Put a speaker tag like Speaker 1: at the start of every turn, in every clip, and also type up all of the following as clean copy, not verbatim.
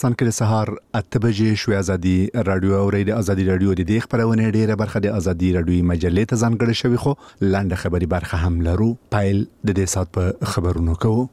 Speaker 1: څنګه سهار 8 بجې شوې ازادي رادیو او ریډیو ازادي رادیو د دې خبرونه ډیره برخه د ازادي رادیو مجلې ته ځانګړې شوی خو لاندې خبري برخه هم لرو پایل د دې سات په خبرونو کوو.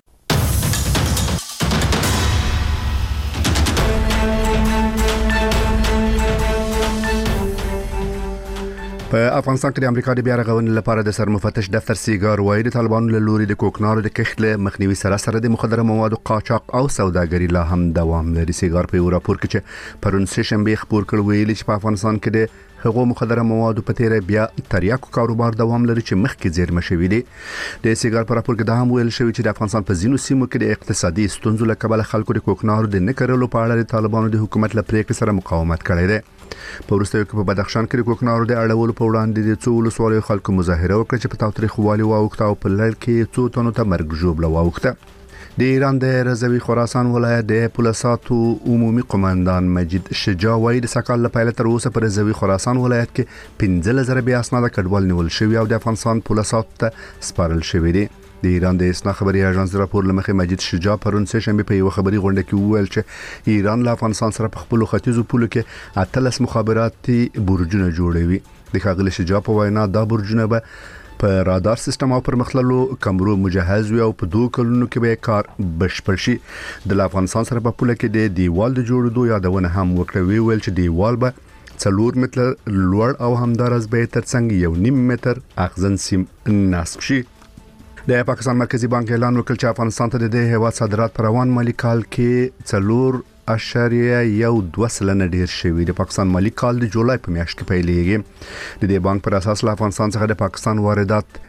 Speaker 1: په افغانستان کې د امریکا د بیا رغونې لپاره د سرمفتش دفتر سیګار وایي د طالبانو له لوري د کوکنارو د کښت له مخنیوي سره د مخدره موادو قاچاق او سوداګري لا هم دوام لري. سیګار په یو راپور کې چې پرون سه شنبه خبر کړ ویلي چې په افغانستان کې د هغو مخدره موادو په تیره بیا تریاکو کاروبار دوام لري چې مخکې زیرمه شوی دی. د سیګار په راپور کې دا هم ویل شوی چې د افغانستان په ځینو سیمو کې د اقتصادي ستونزو له کبله خلکو د کوکنارو د نکرلو په اړه د طالبانو د حکومت له پریکړې سره مقاومت کړی دی. په وروستیو کې په بدخشان کې د کوکنارو د اړولو په وړاندې د څو ولسوالیو خلکو مظاهره وکړه چې په تاوتریخوالي واوښته او په لړ کې څو تنو ته مرګ ژوبله واوښته. د ایران د رضوي خراسان ولایت د پولیساتو عمومي قومندان مجید شجاع وایي د سکهال له پیله تر اوسه په رضوي خراسان ولایت کې 15,000 بیا اسناد کډوال نیول شوی او د افغانستان پولیساتو ته سپارل شوی دی. د ایران د اسنا خبري اژانس راپور لمخې مجید شجاع پرون سه شنبه په یو خبري غونډه کې وویل چې ایران له افغانستان سره په خپل ختیځو پولو کې 13 مخابراتي برجونه جوړوي. د ښاغلي شجاع په وینا دا برجونه به په رادار سیستم او پرمختللو کمرو مجهز وي او په 2 کلونو کې به کار بشپړ شي. د افغانستان سره په پوله کې د دیوال د جوړېدو یادونه هم وکړه. ویل چې دیوال به 4 متر لوړ او همدارس به ترڅنګ 1.5 متر اخزن سیم نصب شي. د پاکستان مرکزی بانک اعلان وکړ چې افغانستان ته د هیواد صادرات پر روان مالی کال کې 4.12 ډیر شوی. د پاکستان مالی کال د جولای په میاشت کې پیلېږي. د دې بانک پر اساس له افغانستان څخه د پاکستان واردات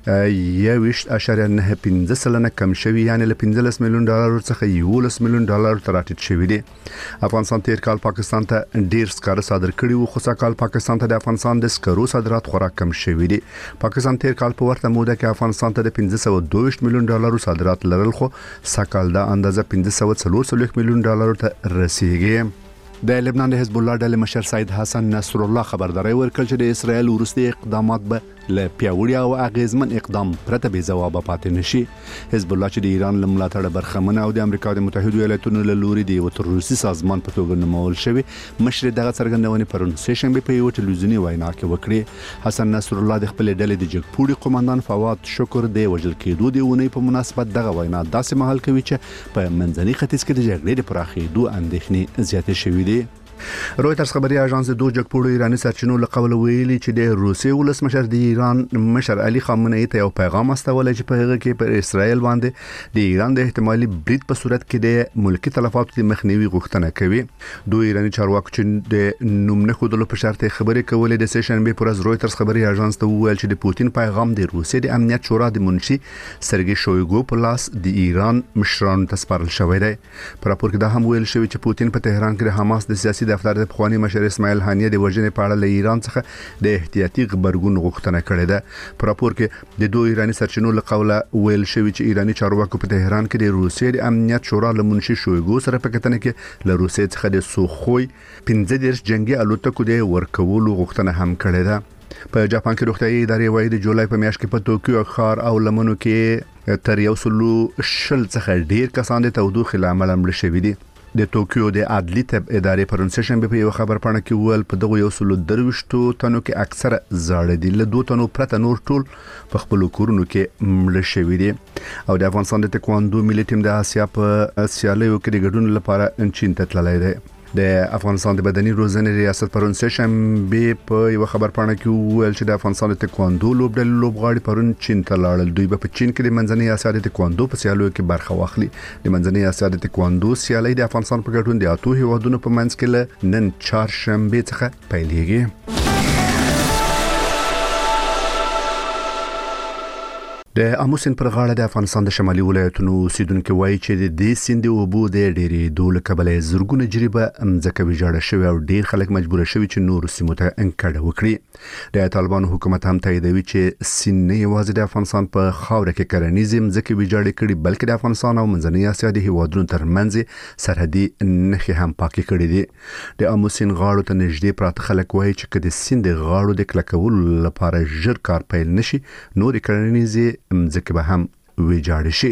Speaker 1: 21.9% کم شوی، یعنی له $15 میلیون څخه $11 میلیون ته راټیټ شوی دی. افغانستان تیر کال پاکستان ته ډیر سکاره صادر کړي وو، خو سږ کال پاکستان ته د افغانستان د سکرو صادرات خورا کم شوی دي. پاکستان تیر کال په ورته موده کې افغانستان ته د $522 میلیون صادرات لرل، خو سږ کال دا اندازه $544 میلیون ته رسیدي. د لبنان د حزب الله ډلې مشر سید حسن نصر الله خبرداري ورکړ چې د اسرائیل وروستي اقدامات به له پیاوړي او اغیزمن اقدام پرته به جواب پاتې نشي. حزب الله چې د ایران له ملاتړ برخمنه او د امریکا د متحده ایالاتونو له لوري د یو تروریستي سازمان په توګه نومول شوی، مشر دغه څرګندونې پرون سه شنبه په یو ټلویزیوني وینا کې وکړه. حسن نصر الله د خپل ډلې د جګپوړي قومندان فواد شکر د وژل کېدو د اونۍ په مناسبت دغه وینا داسې مهال کوي چې په منځني ختیځ کې د جګړې د پراخېدو اندېښنې زیاتې شوې دي. رويټرز خبري اژانس د دوه جګپوړو ایراني سرچینو له قبل ویلي چې د روسي ولسمشر د ایران مشر علي خامنه‌ای ته یو پیغام استول چې په هغه کې پر اسرائیل باندې د ایران د احتمالي برید په صورت کې د ملکی تلفاتو د مخنیوي غوښتنه کوي. دوه ایراني چارواکو چې د نوم نه خودلو په شرط خبري کولې د سه شنبه پر ورځ رويټرز خبري اژانس ته وویل چې د پوتین پیغام د روسي د امنیت شورا د منشي سرګي شویګو په لاس د ایران مشرانو ته سپارل شوی دی. په راپور کې دا هم ویل شوی چې پوتین په تهران کې د حماس د سیاسي دفتر د پخوانی مشر اسماعیل هانیه د وژنې په اړه له ایران څخه د احتیاطي غبرګون غوښتنه کړې ده. په راپور کې د دوه ایراني سرچینو له قوله ویل شوی چې ایراني چارواکو په تهران کې د روسیې د امنیت شورا له منشي شویګو سره په کتنه کې له روسیې څخه د سوخوي 15 جنگي الوتکو د ورکولو غوښتنه هم کړې ده. په جاپان کې روغتیايي ادارې وايي د جولای په میاشت کې په توکیو ښار او لمنو کې تر 100 څخه ډیر کسان د تودوخې لامل مړ شوي دي. د توکیو د عدلي طب ادارې پرون سه شنبه په یو خبر پاڼه کې ویل په دغه 123 تنو کې اکثره زاړه دي، له 2 تنو پرته نور ټول په خپل کورونو کې مړ شوي دي. او د افغانستان د تکواندو ملي ټیم د آسیا په سیالیو کې د ګډون لپاره چین ته تللی دی. د افغانستان د بدني روزنې ریاست پرون سه شنبه په یو خبر پاڼه کې ویل چې د افغانستان د تکواندو لوبډلې لوبغاړي پرون چین ته لاړل. دوی په چین کې د منځنۍ اسیا د تکواندو په سیالیو کې برخه واخلي. د منځنۍ اسیا د تکواندو سیالي د افغانستان په ګډون د 8 هیوادونو په منځ کې له نن چهارشنبه څخه پیلېږي. د امو سیند پر غاړه د افغانستان د شمالي ولایتونو اوسیدونکو وایي چې د دې سیند اوبو د ډېرې ډول کبله زرګونه جریبه ځکه ویجاړه شوی او ډېر خلک مجبور شوي چې نور سیمو ته انکړه وکړي. د طالبانو حکومت هم تاییدوي چې سیند نه یوازې د افغانستان په خاوره کې کرنیز ځکه ویجاړه کړي، بلکې د افغانستان او منځنۍ اسیا د هیوادونو ترمنځ سرحدي نښې هم پاکي کړي دي. د امو سیند غاړو ته نږدې پراته خلک وایي چې کله د سیند غاړو د کلکولو لپاره ژر کار پیل نشي، نور کرنیز ځکه به هم ویجاړ شي.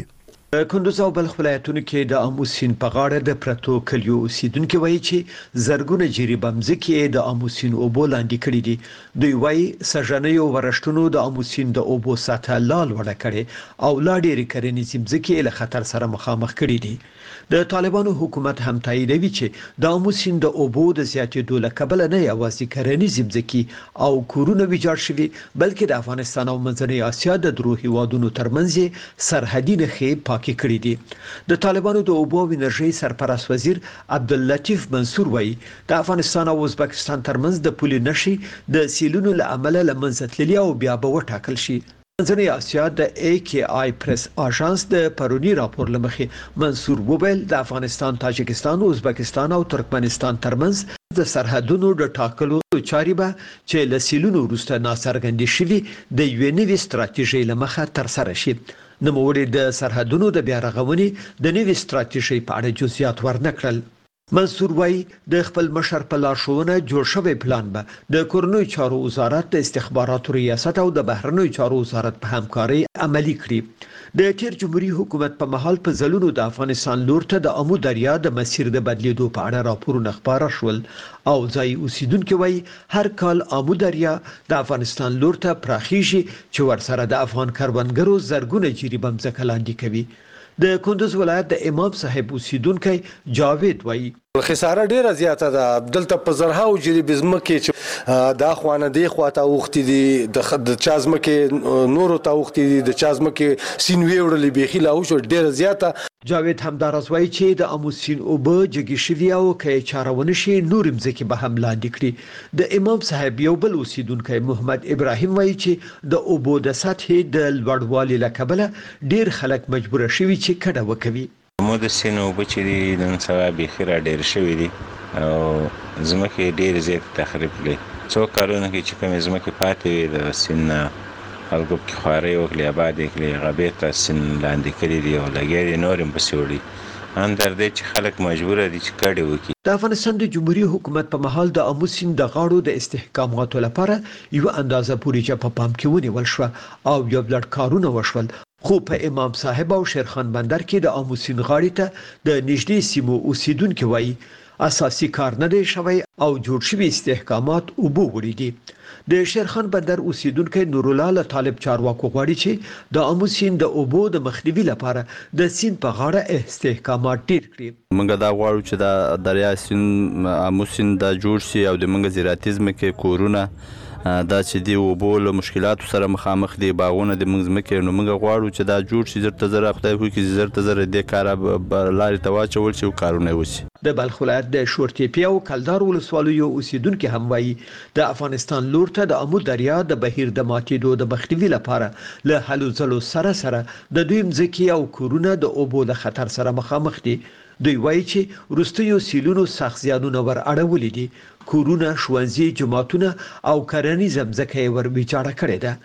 Speaker 2: کندوز او بلخ ولایتونو کې د امو سیند په غاړه د پرتو کلیو اوسیدونکو وایي چې زرګونه جری بمځکې د امو سیند اوبو لاندې کړي دي. دوی وایي سژنې او ورشتونو د امو سیند د اوبو سطح لال وړه کړي او لا ډېری کرنیزې ځمکې له خطر سره مخامخ کړي دي. د طالبانو حکومت هم تاییدوي چې د امو سیند د اوبو د زیاتېدو له کبله نه یوازې کرنیزې ځمکې او کورونه ویجاړ شوي بلکې د افغانستان او منځنۍ اسیا د درو هیوادونو ترمنځ سرحدي نښې پاکي کړي دي. د طالبانو د اوبو او انرژي سرپرست وزیر عبداللطیف منصور وایي د افغانستان او ازبکستان ترمنځ د پولې نښې د سیلونو له امله له منځه تللي او بیا به وټاکل شي. منځنۍ اسیا د AKI پریس اژانس د پرونی راپور لمخې منصور وویل د افغانستان، تاجکستان، ازبکستان او ترکمنستان ترمنځ د سرحدونو د ټاکلو چارې به چې له سیلونو وروسته ناڅرګندې شوي د یوې نوې ستراتیژۍ له مخه ترسره شي. نوموړي د سرحدونو د بیا رغونې د نوې ستراتیژۍ په اړه جزئیات ورنکړل. منصور وایي د خپل مشر په لارښوونه جوړ شوی پلان به د کورنیو چارو وزارت، د استخباراتو ریاست او د بهرنیو چارو وزارت په همکاري عملی کړي. د تیر جمهوریت حکومت په مهال په ځلونو د افغانستان لور ته د امو دریا د مسیر د بدلیدو په اړه راپورونه خپاره شول او ځای اوسیدونکو وایي هر کال امو دریا د افغانستان لور ته پراخیږي چې ورسره د افغان کروندګرو زرګونه جری بمځکه لاندې کوي. د کندوز ولایت د امام صاحب اوسیدونکو جاوید وایي
Speaker 3: خساره ډیره زیاته ده. دلته په زرهاو جری بزمکه چې دا خوانه دی خواته وختي دي د چازمکه نورو ته وختي دي د چازمکه سینوي وړلې بيخي لا وشو ډیره زیاته.
Speaker 2: جاوید همدارس وایي چې د امو سیند اوبه جګی شوی او کې چارونه شي نور مځکه به هم لاندې کړي. د امام صاحب یو بل اوسیدونکو محمد ابراهیم وایي چې د اوبو د سطح د لوړوالي لکبله ډیر خلک مجبور شوي چې کډه وکوي.
Speaker 4: مو د سینو بچی نن سبا بخیره ډیر شوی دي او زمکه ډیر زیات تخریب کړي. څو کارونه کې چې کوم زمکه پاتې وي د سین خلکو کې خواري او کلی آباد کړي غبي ته سین لاندې کړي دي او لګي نورم بسوړي اندر دې چې خلک مجبور دي چې کډه وکړي.
Speaker 2: د افغانستان د جمهوریت حکومت په مهال د امو سیند د غاړو د استحکاماتو لپاره یو اندازه پوری چې په پام کې ونیول شو او یو بلډ کارونه وشول. خو په امام صاحب او شیرخان بندر کې د امو سیند غاړې ته د نږدې سیمو اوسیدونکو وایي اساسي کار نه دی شوی او جوړ شوی استحکامات اوبو وړي دي. د شیرخان بندر اوسیدونکو نور الله طالب چارواکو غواړي چې د امو سیند د اوبو د مخنیوي لپاره د سیند په غاړه استحکامات ډیر کړي.
Speaker 5: موږ دا غواړو چې د دریا سیند امو سیند د جوړ شي او د موږ زراعتیزم کې کورونه دا چې دی اوبو له مشکلاتو سره مخامخ دي باغونه د موږ ځمکې نو موږ غواړو چې دا جوړ شي زرته زره خدای خو کې زرته زره د کار لارې ته واچول شي او کارونه وشي.
Speaker 2: د بلخ ولایت د شورتیپی او کلدار ولسوالیو اوسیدونکو هم وایي د افغانستان لور ته د امو دریا د بهیر د ماتېدو د مخنیوي لپاره له هلو ځلو سره د دوی ځمکې او کورونه د اوبو د خطر سره مخامخ دي. دوی وایي چې وروستیو سیلونو سخت زیانونه ور اړولې دي. کورونه، ښوونځي، جوماتونه او کرنیزه ځمکه یې ور ویجاړه کړې ده.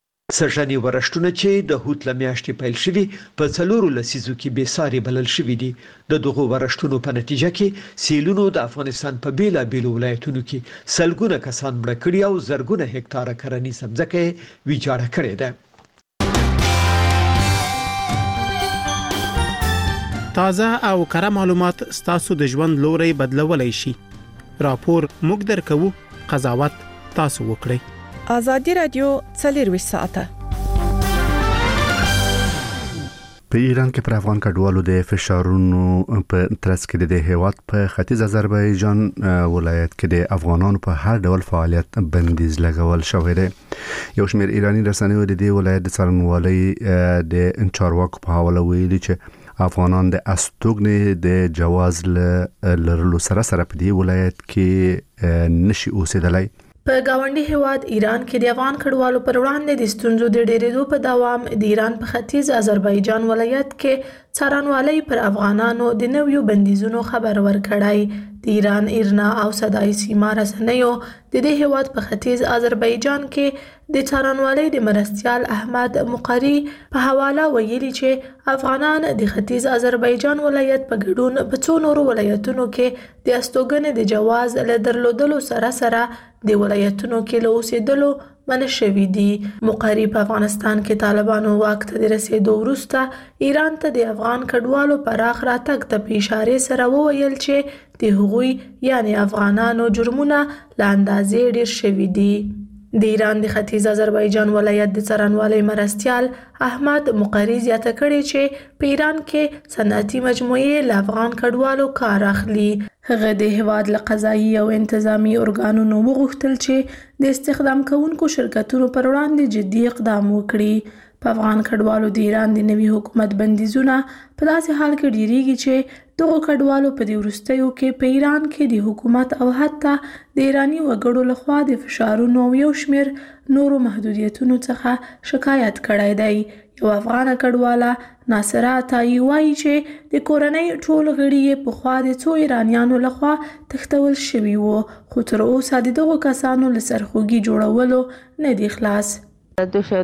Speaker 2: سژنې ورشتونه چې د هوت له میاشتې پیل شوي په 4 لسیزو کې بېساري بلل شوي دي. د دغو ورشتونو په نتیجه کې سیلونو د افغانستان په بیلابیلو ولایتونو کې سلګونه کسان مړه کړي او زرګونه هکتاره کرنیزه ځمکه یې ویجاړه کړې ده.
Speaker 6: تازه او کره معلومات ستاسو د ژوند لوري بدلولای شي. راپور موږ درکو، قضاوت تاسو وکړئ.
Speaker 7: آزادی رادیو 24 ساعته.
Speaker 1: په ایران کې پر افغان کډوالو د فشارونو په ترڅ کې د هیواد په ختیځ آذربایجان ولایت کې د افغانانو په هر ډول فعالیت بندیز لګول شوی دی. یو شمېر ایرانی رسنیو د دې ولایت د څارنوالۍ د چارواکو په حواله ویلي چې افغانان د استوګنې د جواز لرلو سره په دې ولایت کې نشي اوسېدلای.
Speaker 8: په گاونډي هیواد ایران کې د افغان کډوالو پر وړاندې د ستونزو د ډېرېدو په دوام د ایران په ختیځ آذربایجان ولایت کې څارنوالۍ پر افغانانو د نویو بندیزونو خبر ورکړی. د ایران ایرنا او صدای سیما رسنیو د دې هیواد په ختیځ آذربایجان کې د څارنوالۍ د مرستیال احمد مقری په حواله ویلي چې افغانان د ختیځ آذربایجان ولایت په ګډون په څو نورو ولایتونو کې د استوګنې د جواز له درلودلو سره د ولایتونو کې له اوسېدلو منع شوي دي. مقري په افغانستان کې طالبانو واک ته د رسیدو وروسته ایران ته د افغان کډوالو پراخ راتګ ته په اشاره سره وویل چې د هغوی یعنی افغانانو جرمونه له اندازې ډیر شوي دي. د ایران د ختیځ آذربایجان ولایت د څارنوالۍ مرستیال احمد مقری زیاته کړې چې په ایران کې صنعتي مجموعې له افغان کډوالو کار اخلي. هغه د هیواد له قضایي او انتظامی ارګانونو وغوښتل چې د استخدام کوونکو شرکتونو پر وړاندې جدي اقدام وکړي. په افغان کډوالو د ایران د نوي حکومت بندیزونه په داسې حال کې ډیریږي چې دغه کډوالو په دې وروستیو کې په ایران کې د حکومت او حتی د ایرانی وګړو لخوا د فشارونو او یو شمېر نورو محدودیتونو څخه شکایت کړی دی. یو افغان کډواله ناصره عطایی وایي چې د کورنۍ ټول غړي یې پخوا د څو ایرانیانو لخوا تښتول شوي وو، خو تر اوسه د دغو کسانو له سرخوږي جوړولو نه دی خلاص.
Speaker 9: دوی 2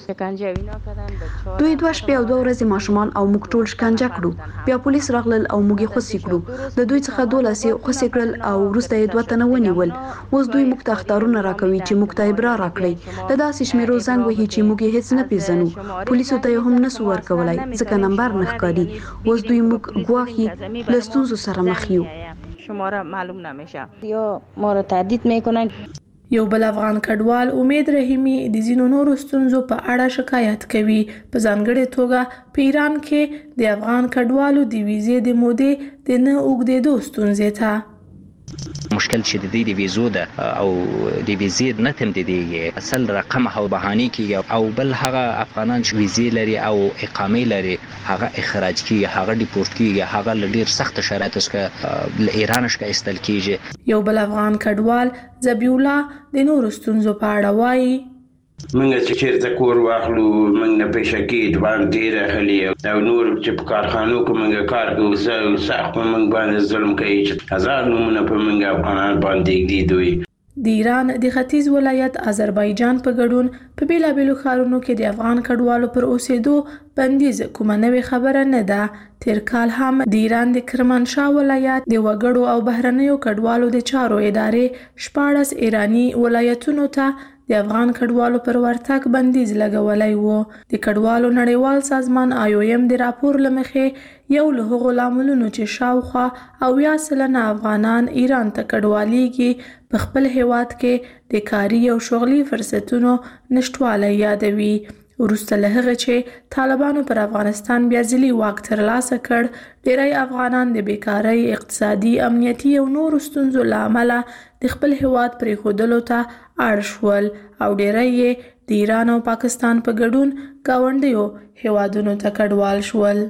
Speaker 9: شپې او 2 ورځې ماشومان او موږ ټول شکنجه کړو. بیا پولیس راغلل او موږ یې خوسي کړو. د دوی څخه 12 یې خوسي کړل او وروسته یې 2 تنه ونیول. اوس دوی موږ ته اخطارونه راکوي چې موږ ته ابرار راکړي. د داسې شمیرو زنګ وهي چې موږ یې هیڅ نه پیژنو. پولیسو ته یې هم نسو ورکولای ځکه نمبر نه ښکاري. اوس دوی موږ ګواهی له ستونزو سره مخ یو.
Speaker 10: شماره معلوم نمیشه یا ما را تهدید میکنن.
Speaker 8: یو بل افغان کډوال امید رحیمی د ځینو نورو ستونزو په اړه شکایت کوي. په ځانګړې توګه په ایران کې د افغان کډوالو د ویزې د مودې د نه اوږدېدو ستونزې ته
Speaker 11: مشکل چې د دې د ویزو ده او د ویزې نه تمدیدېږي اصل رقم او بهانه کیږي او بل هغه افغانان چې ویزې لري او اقامه لري هغه اخراج کیږي، هغه ډیپورت کیږي، هغه ډیر سخت شرایطو څخه له ایران څخه ایستل کیږي.
Speaker 8: یو بل افغان کډوال ذبیح الله د نورو ستونزو په اړه وایي
Speaker 12: منګه چې چیرته کور واخلو منګ نه پېښه کې دوام ډیر اخلي او نور چې په کارخانو کې منګه کار کوي سخت منګ باندې ظلم کوي چې هزار نمونه په منګه افغانان باندې دی دوی.
Speaker 8: د ایران د ختیځ ولایت آذربایجان په ګډون په بیلابیلو ښارونو کې د افغان کډوالو پر اوسېدو بندیز کومه نوې خبره نه ده. تیر کال هم د ایران د کرمانشاه ولایت د وګړو او بهرنیو کډوالو د چارو ادارې 14 ایرانی ولایتونو ته د افغان کډوالو پر ورتګ بندیز لګولی و. د کډوالو نړیوال سازمان IOM د راپور له مخې یو له هغو لاملونو چې شاوخوا 80% افغانان ایران ته کډوالېږي په خپل هیواد کې د کاري او شغلي فرصتونو نشټوالی یادوي. وروسته له هغه چې طالبانو پر افغانستان بیا ځلي واک ترلاسه کړ، ډیری افغانان د بیکارۍ، اقتصادي، امنیتي او نورو ستونزو له امله د خپل هیواد پرېښودلو ته اړ شول او ډیری یې د ایران او پاکستان په ګډون ګاونډیو هیوادونو ته کډوال شول.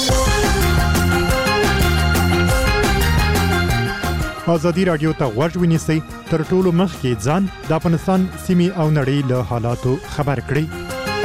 Speaker 13: ازادي راډیو ته غوږ ونیسئ تر ټولو مخکې ځان د افغانستان سیمې او نړۍ له حالاتو خبر کړئ.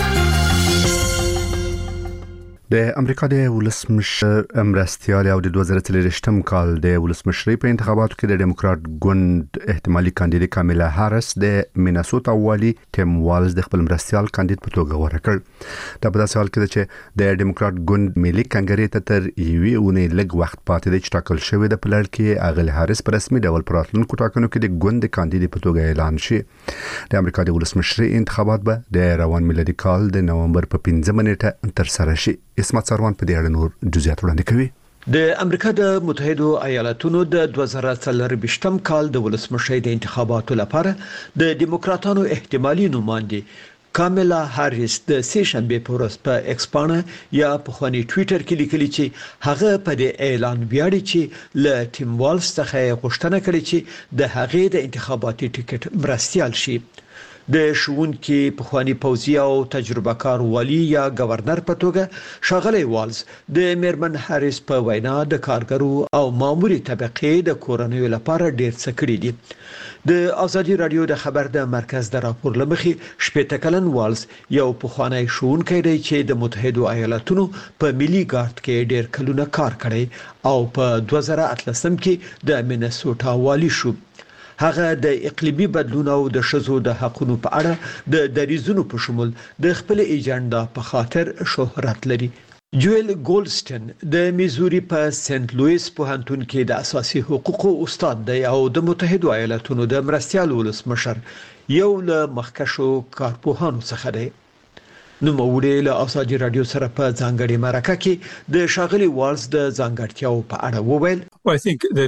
Speaker 1: د امریکا د ولسمشر مرستیال او د 2023م کال د ولسمشرۍ په انتخاباتو کې د ډیموکرات ګوند احتمالي کاندید کاملا هارس د میناسوتا والی ټیم والز د خپل مرستیال کاندید په توګه غوړه کړ. دا په داسې حال کې چې د ډیموکرات ګوند ملي کنګرې ته تر یوې اونۍ لږ وخت پاتې دی چې ټاکل شوی د پلړ کې اغل هارس په رسمي ډول پر راتلونکو ټاکنو کې د ګوند کاندید په توګه اعلان شي. د امریکا د ولسمشرۍ انتخابات به د روان میلادي کال د نومبر په 15 نیټه تر سره شي. اسمت سروان په دې اړه نور جزئیات وړاندې کوي.
Speaker 2: د امریکا د متحده ایالاتونو د 2023م کال د ولسمشرۍ د انتخاباتو لپاره د دیموکراتانو احتمالي نماینده کاملا هاریس د سه شنبه په ورځ په ایکس پاڼه یا په خواني ټوئیټر کې لیکلي چې هغه په دې اعلان ویاړي چې له ټیم والز څخه غوښتنه کړې چې د هغې د انتخاباتي ټیکټ مرستیال شي. د شوونکي پخوانی پوځي او تجربه کار والی یا گورنر په توګه ښاغلی والز د میرمن هاریس په وینا د کارګرو او ماموري طبقې د کورنیو لپاره ډیر څه کړي دي. د ازادي رادیو د خبر د مرکز د راپور لمخې 18 کلن والز یو پخوانی شوونکی دی چې د متحده ایالاتونو په ملي ګارد کې ډیر کلونه کار کړی او په 2018 کې د میناسوټا والی شو. هغه د اقلیمي بدلون او د شذو د حقوقو په اړه د دریزونو په شمول د خپل ایجنډا په خاطر شهرت لري. جویل ګولډسټن د میزوري په سنت لوئیس پوهنتون کې د اساسي حقوقو استاد دی او د متحده ایالاتونو د مرستيال ولسمشر یو له مخکښو کارپوهانو څخه دی. نو موږ له ازادي رادیو سره په ځانګړي مرکه کې د شاغلي والز د ځانګړتیاو په اړه وویل.
Speaker 14: Well, I think that